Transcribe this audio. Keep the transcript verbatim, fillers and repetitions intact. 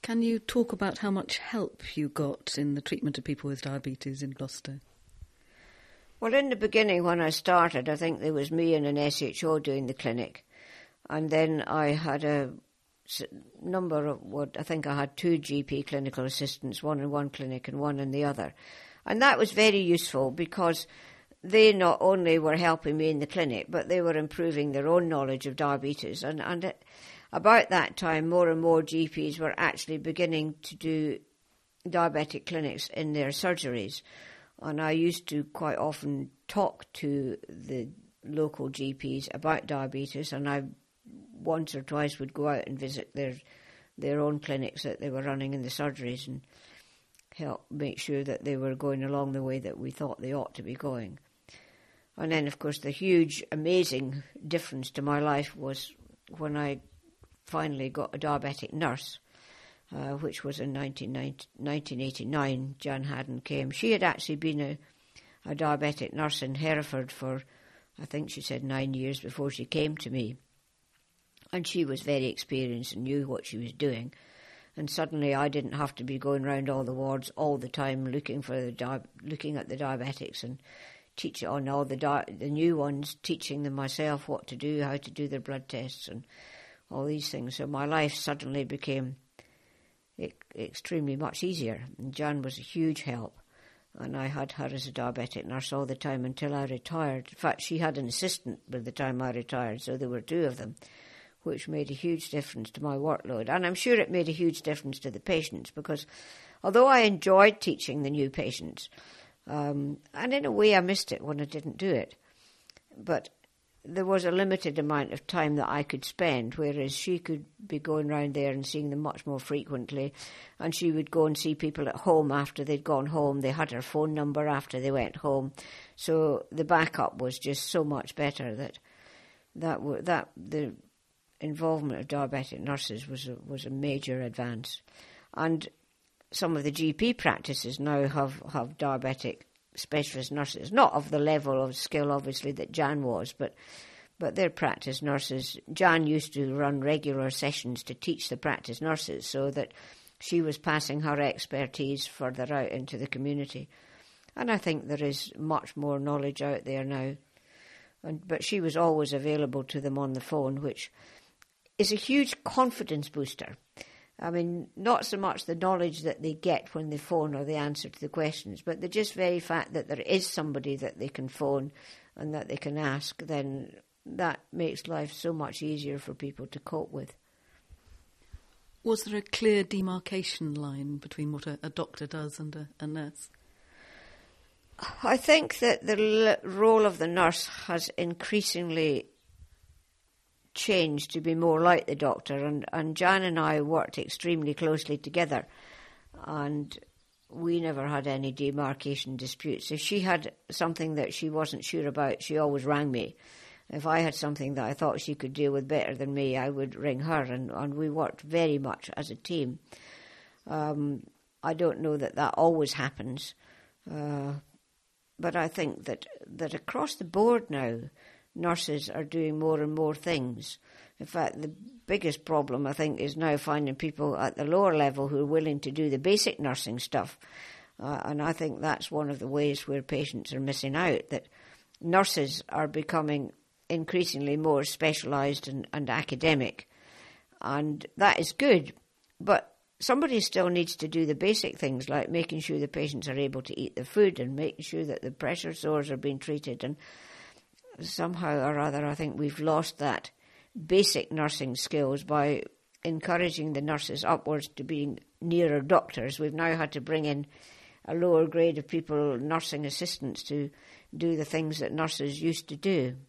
Can you talk about how much help you got in the treatment of people with diabetes in Gloucester? Well, in the beginning when I started, I think there was me and an S H O doing the clinic. And then I had a number of, what I think I had two G P clinical assistants, one in one clinic and one in the other. And that was very useful because they not only were helping me in the clinic, but they were improving their own knowledge of diabetes. And, and it, about that time, more and more G Ps were actually beginning to do diabetic clinics in their surgeries. And I used to quite often talk to the local G Ps about diabetes, and I once or twice would go out and visit their their own clinics that they were running in the surgeries and help make sure that they were going along the way that we thought they ought to be going. And then, of course, the huge, amazing difference to my life was when I finally got a diabetic nurse, uh, which was in nineteen eighty-nine. Jan Haddon came. She had actually been a, a diabetic nurse in Hereford for, I think she said, nine years before she came to me. And she was very experienced and knew what she was doing. And suddenly I didn't have to be going round all the wards all the time looking for the di- looking at the diabetics and teach on all the di- the new ones, teaching them myself what to do, how to do their blood tests and all these things. So my life suddenly became e- extremely much easier. And Jan was a huge help. And I had her as a diabetic nurse all the time until I retired. In fact, she had an assistant by the time I retired, so there were two of them, which made a huge difference to my workload. And I'm sure it made a huge difference to the patients because although I enjoyed teaching the new patients, um, and in a way I missed it when I didn't do it, but there was a limited amount of time that I could spend, whereas she could be going round there and seeing them much more frequently, and she would go and see people at home after they'd gone home. They had her phone number after they went home, so the backup was just so much better that that that the involvement of diabetic nurses was a, was a major advance. And some of the G P practices now have, have diabetic specialist nurses, not of the level of skill, obviously, that Jan was, but but they're practice nurses. Jan used to run regular sessions to teach the practice nurses so that she was passing her expertise further out into the community. And I think there is much more knowledge out there now. And, but she was always available to them on the phone, which is a huge confidence booster. I mean, not so much the knowledge that they get when they phone or the answer to the questions, but the just very fact that there is somebody that they can phone and that they can ask, then that makes life so much easier for people to cope with. Was there a clear demarcation line between what a, a doctor does and a, a nurse? I think that the l- role of the nurse has increasingly changed to be more like the doctor, and, and Jan and I worked extremely closely together, and we never had any demarcation disputes. If she had something that she wasn't sure about, she always rang me. If I had something that I thought she could deal with better than me, I would ring her, and, and we worked very much as a team. Um, I don't know that that always happens, uh, but I think that, that across the board now, nurses are doing more and more things. In fact, the biggest problem, I think, is now finding people at the lower level who are willing to do the basic nursing stuff. Uh, and I think that's one of the ways where patients are missing out, that nurses are becoming increasingly more specialised and, and academic. And that is good. But somebody still needs to do the basic things like making sure the patients are able to eat their food and making sure that the pressure sores are being treated. And somehow or other, I think we've lost that basic nursing skills by encouraging the nurses upwards to being nearer doctors. We've now had to bring in a lower grade of people, nursing assistants, to do the things that nurses used to do.